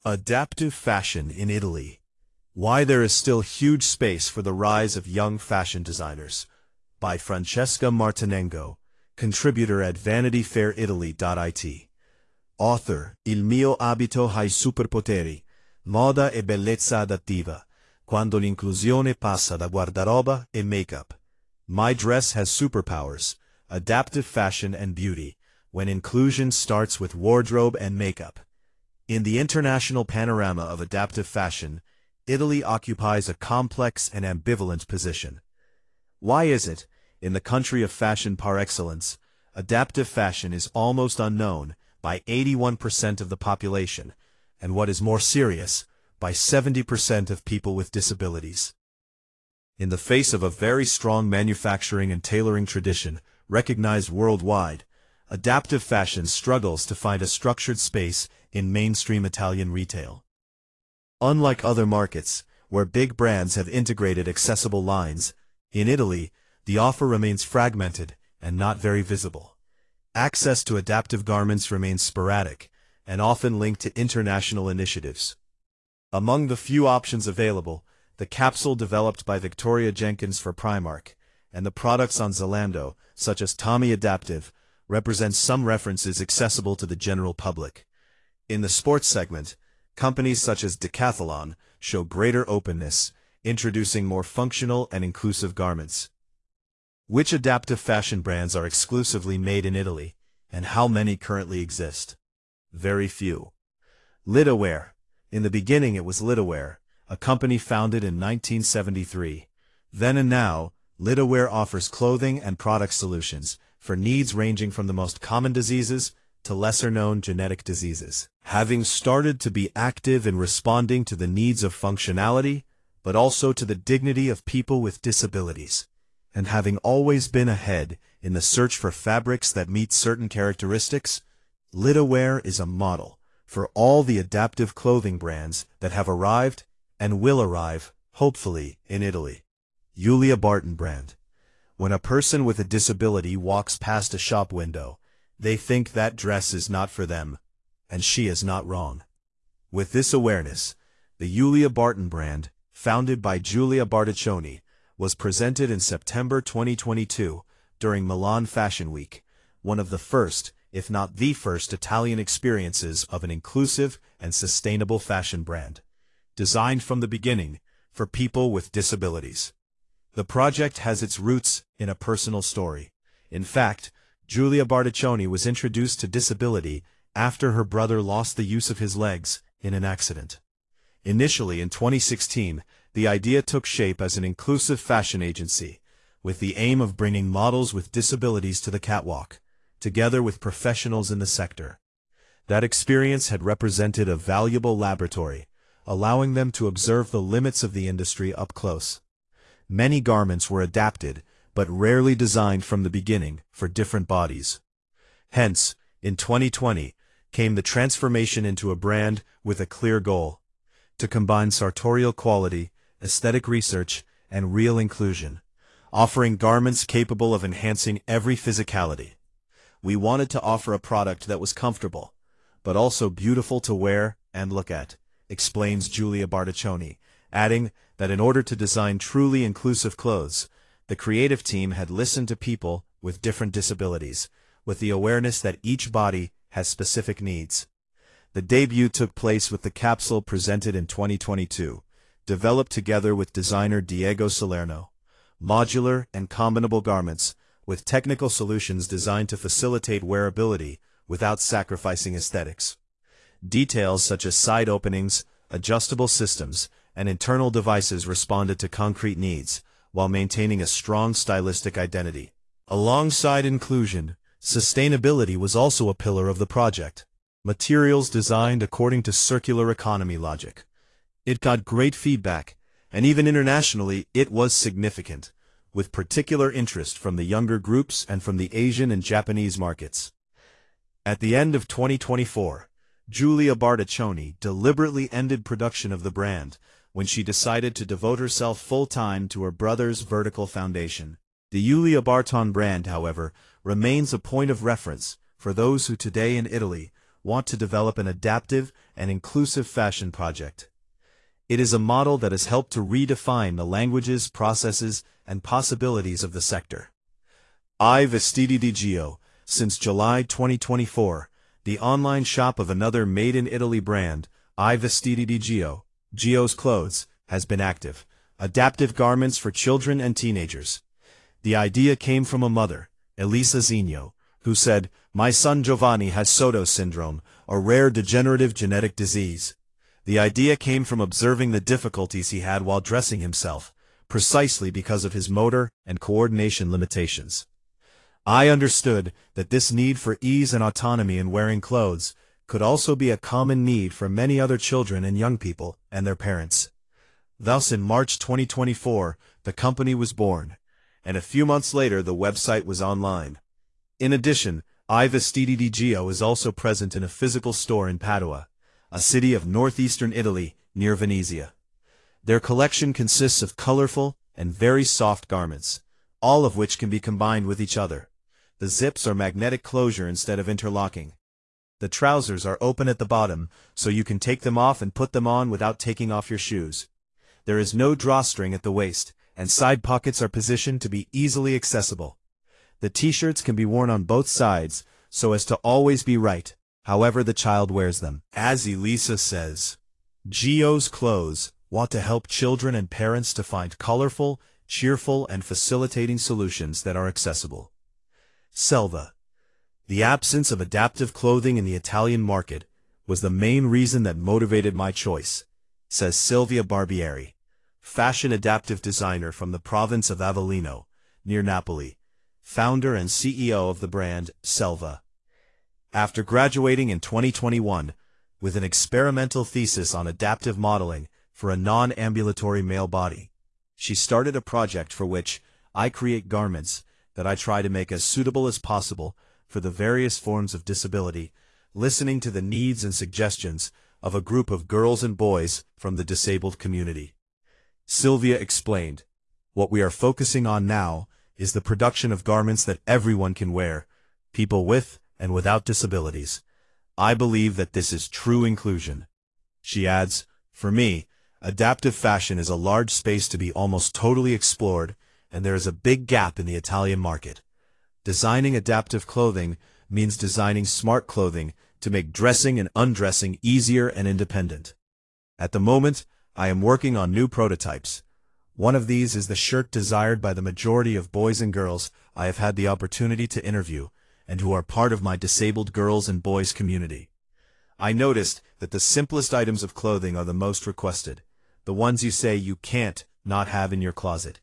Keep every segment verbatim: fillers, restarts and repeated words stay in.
Adaptive fashion in Italy. Why there is still huge space for the rise of young fashion designers. By Francesca Martinengo, contributor at vanity fair italy dot it. Author, Il mio abito ha i superpoteri, moda e bellezza adattiva, quando l'inclusione passa da guardaroba e make-up. My dress has superpowers, adaptive fashion and beauty, when inclusion starts with wardrobe and makeup. In the international panorama of adaptive fashion, Italy occupies a complex and ambivalent position. Why is it, in the country of fashion par excellence, adaptive fashion is almost unknown by eighty-one percent of the population, and what is more serious, by seventy percent of people with disabilities? In the face of a very strong manufacturing and tailoring tradition, recognized worldwide, adaptive fashion struggles to find a structured space in mainstream Italian retail. Unlike other markets, where big brands have integrated accessible lines, in Italy, the offer remains fragmented and not very visible. Access to adaptive garments remains sporadic and often linked to international initiatives. Among the few options available, the capsule developed by Victoria Jenkins for Primark and the products on Zalando, such as Tommy Adaptive, represent some references accessible to the general public. In the sports segment, companies such as Decathlon show greater openness, introducing more functional and inclusive garments. Which adaptive fashion brands are exclusively made in Italy, and how many currently exist? Very few. Litaware. In the beginning it was Litaware, a company founded in nineteen seventy-three. Then and now, Litaware offers clothing and product solutions for needs ranging from the most common diseases to lesser-known genetic diseases. Having started to be active in responding to the needs of functionality, but also to the dignity of people with disabilities, and having always been ahead in the search for fabrics that meet certain characteristics, Litaware is a model for all the adaptive clothing brands that have arrived and will arrive, hopefully, in Italy. Julia Barton brand. When a person with a disability walks past a shop window, they think that dress is not for them, and she is not wrong. With this awareness, the Julia Barton brand, founded by Giulia Bartaccioni, was presented in September twenty twenty-two during Milan Fashion Week, one of the first, if not the first, Italian experiences of an inclusive and sustainable fashion brand, designed from the beginning for people with disabilities. The project has its roots in a personal story. In fact, Giulia Bartaccioni was introduced to disability after her brother lost the use of his legs in an accident. Initially in twenty sixteen, the idea took shape as an inclusive fashion agency, with the aim of bringing models with disabilities to the catwalk, together with professionals in the sector. That experience had represented a valuable laboratory, allowing them to observe the limits of the industry up close. Many garments were adapted, but rarely designed from the beginning for different bodies. Hence, in twenty twenty, came the transformation into a brand with a clear goal: to combine sartorial quality, aesthetic research, and real inclusion, offering garments capable of enhancing every physicality. We wanted to offer a product that was comfortable, but also beautiful to wear and look at, explains Giulia Bartaccioni, adding that in order to design truly inclusive clothes, the creative team had listened to people with different disabilities, with the awareness that each body has specific needs. The debut took place with the capsule presented in twenty twenty-two, developed together with designer Diego Salerno. Modular and combinable garments, with technical solutions designed to facilitate wearability without sacrificing aesthetics. Details such as side openings, adjustable systems, and internal devices responded to concrete needs, while maintaining a strong stylistic identity. Alongside inclusion, sustainability was also a pillar of the project. Materials designed according to circular economy logic. It got great feedback, and even internationally it was significant, with particular interest from the younger groups and from the Asian and Japanese markets. At the end of twenty twenty-four, Giulia Bartaccioni deliberately ended production of the brand when she decided to devote herself full-time to her brother's vertical foundation. The Julia Barton brand, however, remains a point of reference for those who today in Italy want to develop an adaptive and inclusive fashion project. It is a model that has helped to redefine the languages, processes, and possibilities of the sector. I Vestiti di Gio, since July twenty twenty-four, the online shop of another made-in-Italy brand, I Vestiti di Gio, Gio's Clothes, has been active. Adaptive garments for children and teenagers. The idea came from a mother, Elisa Zigno, who said, "My son Giovanni has Soto syndrome, a rare degenerative genetic disease." The idea came from observing the difficulties he had while dressing himself, precisely because of his motor and coordination limitations. I understood that this need for ease and autonomy in wearing clothes could also be a common need for many other children and young people and their parents. Thus, in March twenty twenty-four, the company was born, and a few months later the website was online. In addition, I Vestiti di Gio is also present in a physical store in Padua, a city of northeastern Italy near Venezia. Their collection consists of colorful and very soft garments, all of which can be combined with each other. The zips are magnetic closure instead of interlocking. The trousers are open at the bottom, so you can take them off and put them on without taking off your shoes. There is no drawstring at the waist, and side pockets are positioned to be easily accessible. The t-shirts can be worn on both sides, so as to always be right, however the child wears them. As Elisa says, Gio's Clothes want to help children and parents to find colorful, cheerful, and facilitating solutions that are accessible. Selva. The absence of adaptive clothing in the Italian market was the main reason that motivated my choice, says Silvia Barbieri, fashion adaptive designer from the province of Avellino, near Napoli, founder and C E O of the brand Selva. After graduating in twenty twenty-one with an experimental thesis on adaptive modeling for a non-ambulatory male body, she started a project for which I create garments that I try to make as suitable as possible for the various forms of disability, listening to the needs and suggestions of a group of girls and boys from the disabled community. Sylvia explained, "What we are focusing on now is the production of garments that everyone can wear, people with and without disabilities. I believe that this is true inclusion." She adds, "For me, adaptive fashion is a large space to be almost totally explored, and there is a big gap in the Italian market. Designing adaptive clothing means designing smart clothing to make dressing and undressing easier and independent. At the moment, I am working on new prototypes. One of these is the shirt desired by the majority of boys and girls I have had the opportunity to interview, and who are part of my disabled girls and boys community. I noticed that the simplest items of clothing are the most requested, the ones you say you can't not have in your closet."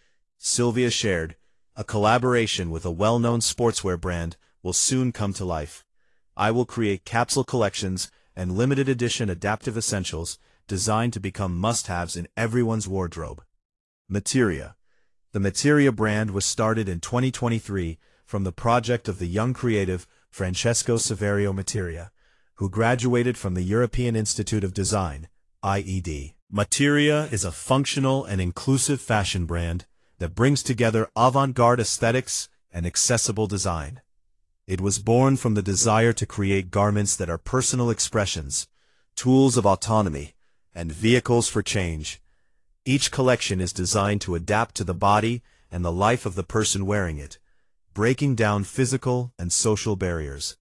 Sylvia shared, "A collaboration with a well-known sportswear brand will soon come to life. I will create capsule collections and limited edition adaptive essentials designed to become must-haves in everyone's wardrobe." Materia. The Materia brand was started in twenty twenty-three from the project of the young creative Francesco Saverio Materia, who graduated from the European Institute of Design, I E D. Materia is a functional and inclusive fashion brand that brings together avant-garde aesthetics and accessible design. It was born from the desire to create garments that are personal expressions, tools of autonomy, and vehicles for change. Each collection is designed to adapt to the body and the life of the person wearing it, breaking down physical and social barriers.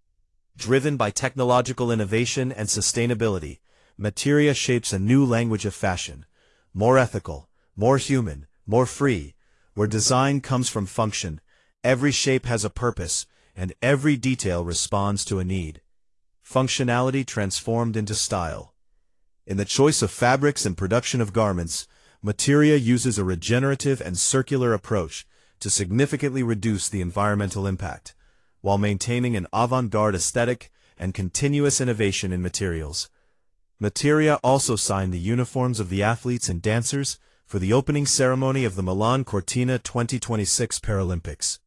Driven by technological innovation and sustainability, Materia shapes a new language of fashion, more ethical, more human, more free, where design comes from function, every shape has a purpose, and every detail responds to a need. Functionality transformed into style. In the choice of fabrics and production of garments, Materia uses a regenerative and circular approach to significantly reduce the environmental impact, while maintaining an avant-garde aesthetic and continuous innovation in materials. Materia also signed the uniforms of the athletes and dancers for the opening ceremony of the Milan Cortina twenty twenty-six Paralympics.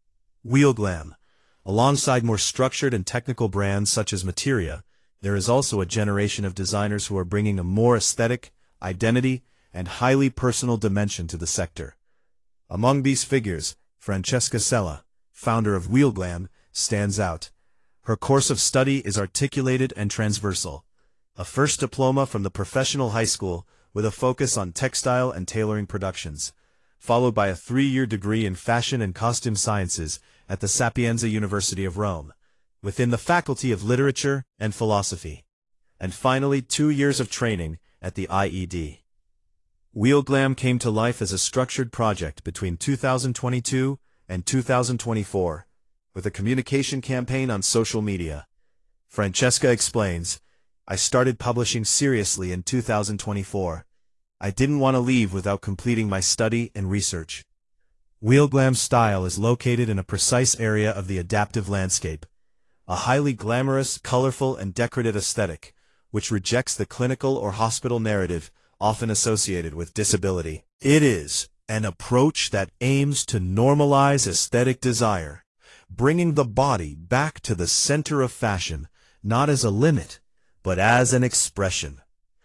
Wheelglam. Alongside more structured and technical brands such as Materia, there is also a generation of designers who are bringing a more aesthetic, identity, and highly personal dimension to the sector. Among these figures, Francesca Sella, founder of Wheelglam, stands out. Her course of study is articulated and transversal. A first diploma from the professional high school with a focus on textile and tailoring productions, followed by a three-year degree in fashion and costume sciences at the Sapienza University of Rome, within the Faculty of Literature and Philosophy, and finally two years of training at the I E D. Wheelglam came to life as a structured project between two thousand twenty-two and two thousand twenty-four, with a communication campaign on social media. Francesca explains, "I started publishing seriously in two thousand twenty-four. I didn't want to leave without completing my study and research." Wheelglam's style is located in a precise area of the adaptive landscape, a highly glamorous, colorful, and decorative aesthetic, which rejects the clinical or hospital narrative often associated with disability. It is an approach that aims to normalize aesthetic desire, bringing the body back to the center of fashion, not as a limit, but as an expression.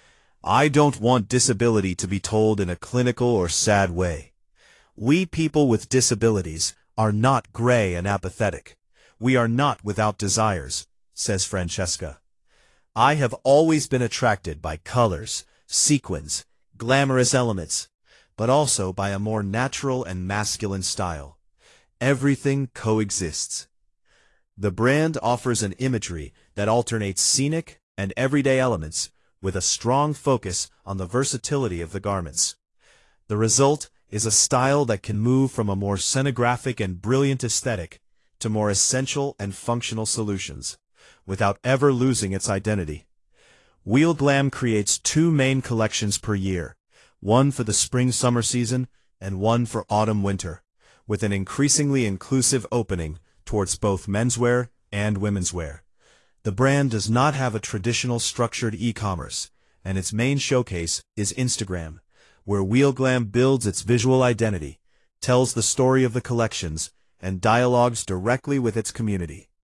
I don't want disability to be told in a clinical or sad way. We people with disabilities are not gray and apathetic. We are not without desires, says Francesca. I have always been attracted by colors, sequins, glamorous elements, but also by a more natural and masculine style. Everything coexists. The brand offers an imagery that alternates scenic and everyday elements with a strong focus on the versatility of the garments. The result is a style that can move from a more scenographic and brilliant aesthetic to more essential and functional solutions, without ever losing its identity. Wheelglam creates two main collections per year, one for the spring-summer season and one for autumn-winter, with an increasingly inclusive opening towards both menswear and womenswear. The brand does not have a traditional structured e-commerce, and its main showcase is Instagram, where Wheelglam builds its visual identity, tells the story of the collections, and dialogues directly with its community.